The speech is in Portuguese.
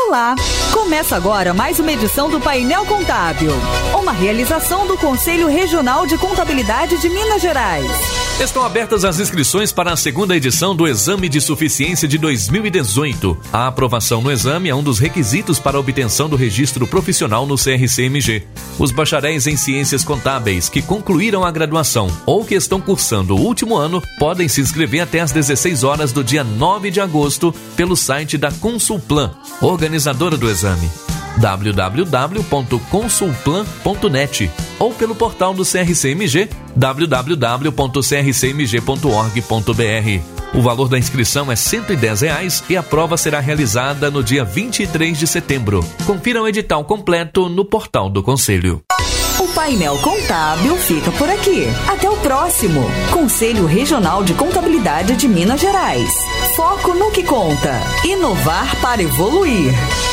Olá! Começa agora mais uma edição do Painel Contábil, uma realização do Conselho Regional de Contabilidade de Minas Gerais. Estão abertas as inscrições para a segunda edição do Exame de Suficiência de 2018. A aprovação no exame é um dos requisitos para a obtenção do registro profissional no CRCMG. Os bacharéis em Ciências Contábeis que concluíram a graduação ou que estão cursando o último ano podem se inscrever até às 16 horas do dia 9 de agosto pelo site da Consulplan, organizadora do exame, www.consulplan.net, ou pelo portal do CRCMG, www.crcmg.org.br. O valor da inscrição é R$ 110 e a prova será realizada no dia 23 de setembro. Confira o edital completo no portal do Conselho. O Painel Contábil fica por aqui. Até o próximo. Conselho Regional de Contabilidade de Minas Gerais. Foco no que conta. Inovar para evoluir.